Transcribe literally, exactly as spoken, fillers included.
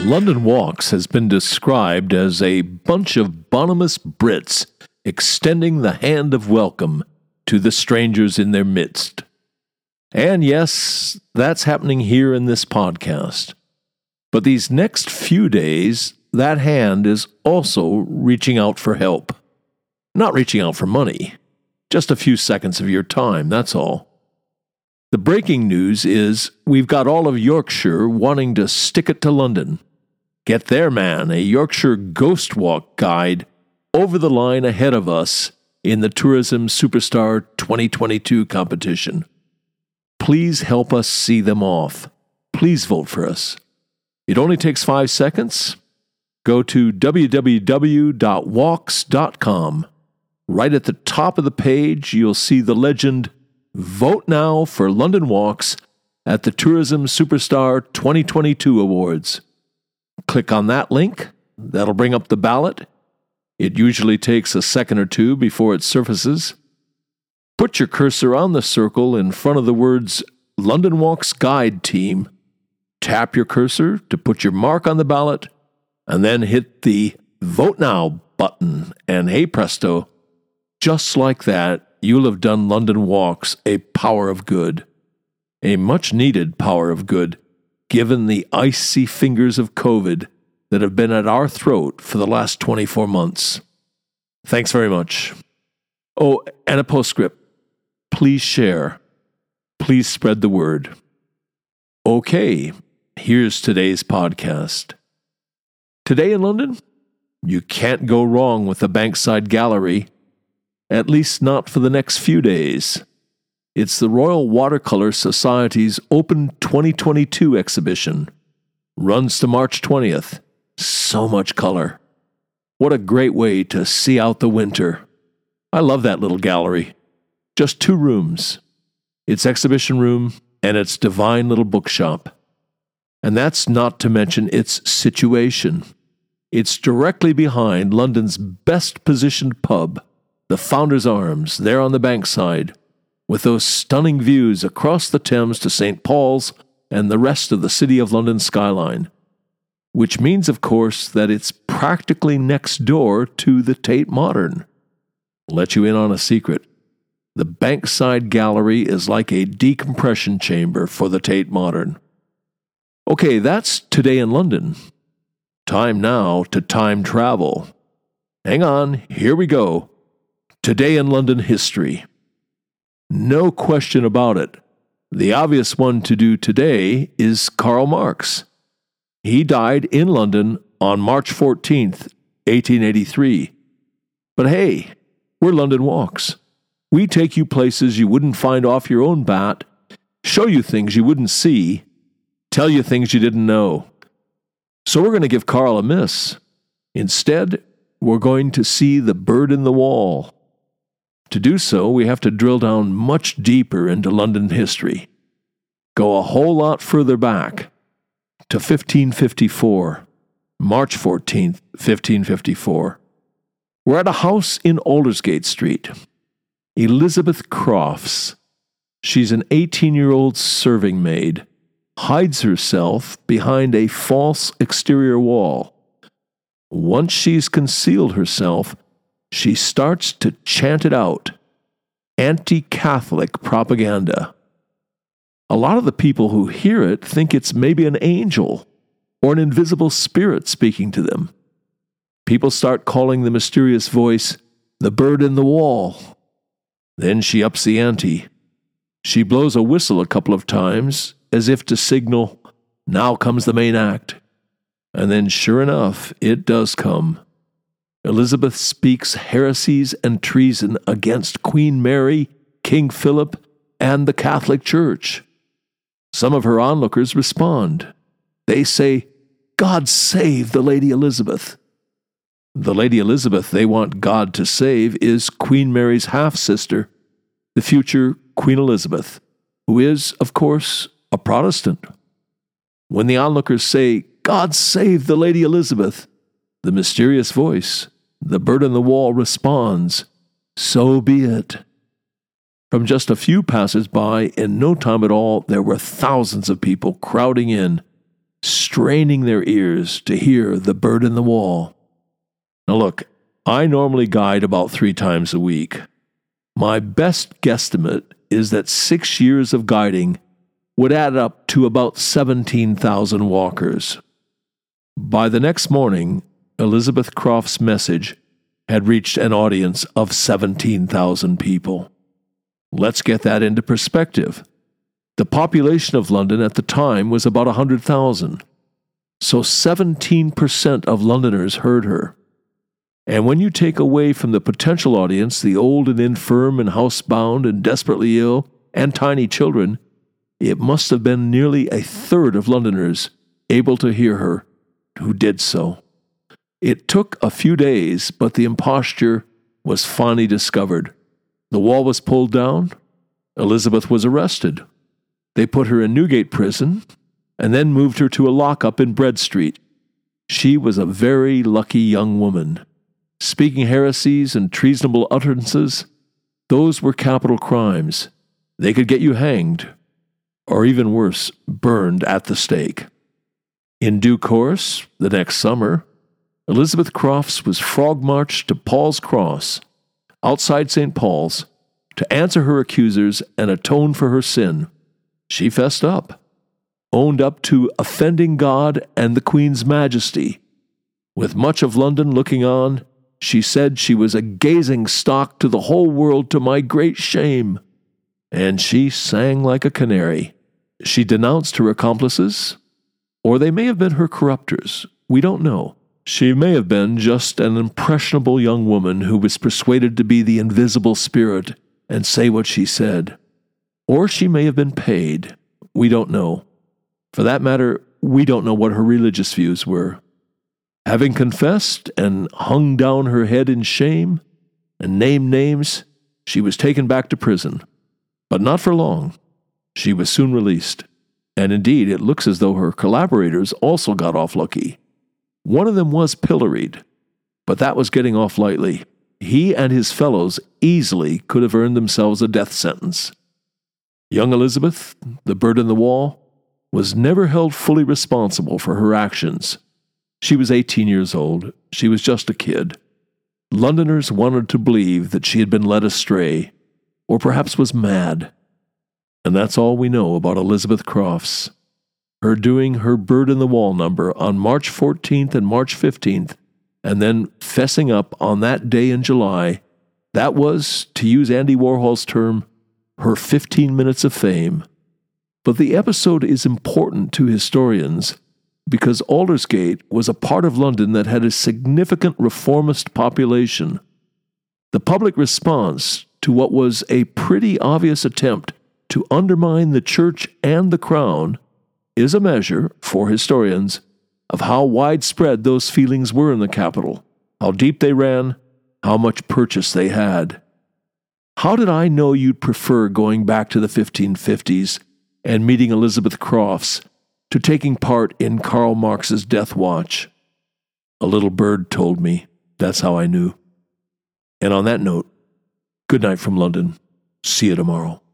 London Walks has been described as a bunch of bonhomous Brits extending the hand of welcome to the strangers in their midst. And yes, that's happening here in this podcast. But these next few days, that hand is also reaching out for help. Not reaching out for money, just a few seconds of your time, that's all. The breaking news is we've got all of Yorkshire wanting to stick it to London. Get their man, a Yorkshire Ghost Walk guide, over the line ahead of us in the Tourism Superstar twenty twenty-two competition. Please help us see them off. Please vote for us. It only takes five seconds. Go to w w w dot walks dot com. Right at the top of the page, you'll see the legend, Vote Now for London Walks at the Tourism Superstar twenty twenty-two Awards. Click on that link. That'll bring up the ballot. It usually takes a second or two before it surfaces. Put your cursor on the circle in front of the words London Walks Guide Team. Tap your cursor to put your mark on the ballot, and then hit the Vote Now button, and hey presto, just like that, you'll have done London Walks a power of good. A much-needed power of good, given the icy fingers of COVID that have been at our throat for the last twenty-four months. Thanks very much. Oh, and a postscript. Please share. Please spread the word. Okay, here's today's podcast. Today in London, you can't go wrong with the Bankside Gallery, at least not for the next few days. It's the Royal Watercolour Society's Open twenty twenty-two exhibition. Runs to March twentieth. So much color. What a great way to see out the winter. I love that little gallery. Just two rooms. Its exhibition room and its divine little bookshop. And that's not to mention its situation. It's directly behind London's best positioned pub, the Founder's Arms, there on the Bankside, with those stunning views across the Thames to Saint Paul's and the rest of the City of London skyline. Which means, of course, that it's practically next door to the Tate Modern. Let you in on a secret. The Bankside Gallery is like a decompression chamber for the Tate Modern. Okay, that's Today in London. Time now to time travel. Hang on, here we go. Today in London history. No question about it. The obvious one to do today is Karl Marx. He died in London on March fourteenth, eighteen eighty-three. But hey, we're London Walks. We take you places you wouldn't find off your own bat, show you things you wouldn't see, tell you things you didn't know. So we're going to give Karl a miss. Instead, we're going to see the bird in the wall. To do so, we have to drill down much deeper into London history. Go a whole lot further back, to fifteen fifty-four, March fourteenth, fifteen fifty-four. We're at a house in Aldersgate Street. Elizabeth Crofts. She's an eighteen-year-old serving maid, hides herself behind a false exterior wall. Once she's concealed herself, she starts to chant it out. Anti-Catholic propaganda. A lot of the people who hear it think it's maybe an angel or an invisible spirit speaking to them. People start calling the mysterious voice the bird in the wall. Then she ups the ante. She blows a whistle a couple of times as if to signal, now comes the main act. And then sure enough, it does come. Elizabeth speaks heresies and treason against Queen Mary, King Philip, and the Catholic Church. Some of her onlookers respond. They say, God save the Lady Elizabeth. The Lady Elizabeth they want God to save is Queen Mary's half-sister, the future Queen Elizabeth, who is, of course, a Protestant. When the onlookers say, God save the Lady Elizabeth, the mysterious voice, the bird in the wall, responds, so be it. From just a few passers-by, in no time at all, there were thousands of people crowding in, straining their ears to hear the bird in the wall. Now look, I normally guide about three times a week. My best guesstimate is that six years of guiding would add up to about seventeen thousand walkers. By the next morning, Elizabeth Croft's message had reached an audience of seventeen thousand people. Let's get that into perspective. The population of London at the time was about one hundred thousand, so seventeen percent of Londoners heard her. And when you take away from the potential audience the old and infirm and housebound and desperately ill and tiny children, it must have been nearly a third of Londoners able to hear her who did so. It took a few days, but the imposture was finally discovered. The wall was pulled down. Elizabeth was arrested. They put her in Newgate Prison and then moved her to a lockup in Bread Street. She was a very lucky young woman. Speaking heresies and treasonable utterances, those were capital crimes. They could get you hanged, or even worse, burned at the stake. In due course, the next summer, Elizabeth Crofts was frog-marched to Paul's Cross, outside Saint Paul's, to answer her accusers and atone for her sin. She fessed up, owned up to offending God and the Queen's majesty. With much of London looking on, she said she was a gazing stock to the whole world to my great shame. And she sang like a canary. She denounced her accomplices, or they may have been her corruptors. We don't know. She may have been just an impressionable young woman who was persuaded to be the invisible spirit and say what she said. Or she may have been paid. We don't know. For that matter, we don't know what her religious views were. Having confessed and hung down her head in shame and named names, she was taken back to prison. But not for long. She was soon released. And indeed, it looks as though her collaborators also got off lucky. One of them was pilloried, but that was getting off lightly. He and his fellows easily could have earned themselves a death sentence. Young Elizabeth, the bird in the wall, was never held fully responsible for her actions. She was eighteen years old. She was just a kid. Londoners wanted to believe that she had been led astray, or perhaps was mad. And that's all we know about Elizabeth Crofts. Her doing her bird in the wall number on March fourteenth and March fifteenth, and then fessing up on that day in July, that was, to use Andy Warhol's term, her fifteen minutes of fame. But the episode is important to historians because Aldersgate was a part of London that had a significant reformist population. The public response to what was a pretty obvious attempt to undermine the church and the crown is a measure, for historians, of how widespread those feelings were in the capital, how deep they ran, how much purchase they had. How did I know you'd prefer going back to the fifteen fifties and meeting Elizabeth Crofts to taking part in Karl Marx's Death Watch? A little bird told me. That's how I knew. And on that note, good night from London. See you tomorrow.